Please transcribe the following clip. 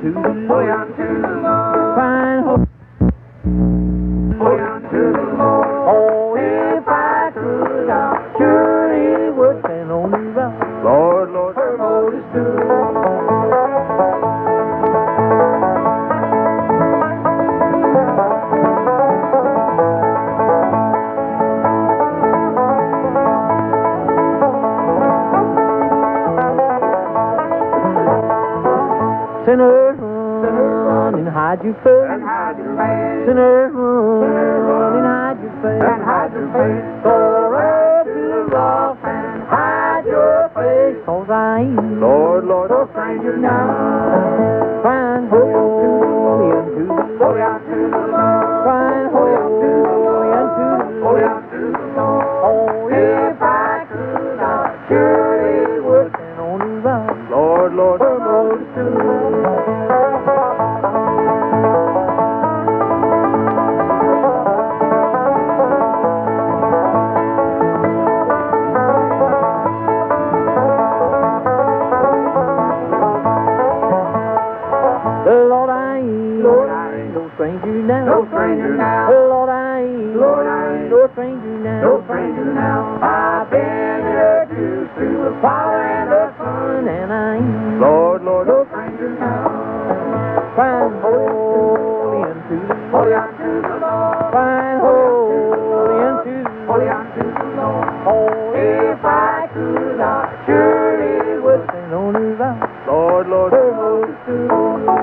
unto the Lord. Crying holy unto the Lord. Oh, if I could, I surely would stand on the rock. Lord, Lord, Her Moses stood. Sinners run and hide your face. Sinners run and hide your face. Go right to the rock and hide your face. 'Cause I ain't Lord, Lord, no stranger now. Crying holy unto the Lord. Crying holy unto the Lord. Oh, if I could, I surely would stand on the rock. Lord, Lord, Her Moses stood. Lord, I ain't no stranger now. No stranger now. Lord, I ain't no stranger now. I've been introduced to the Father and the Son, and I ain't Lord, Lord, no stranger now. Crying holy unto the Lord. Crying holy unto the Lord. Oh, if I could, I surely would stand on his rock. Lord, Lord. Her Moses stood.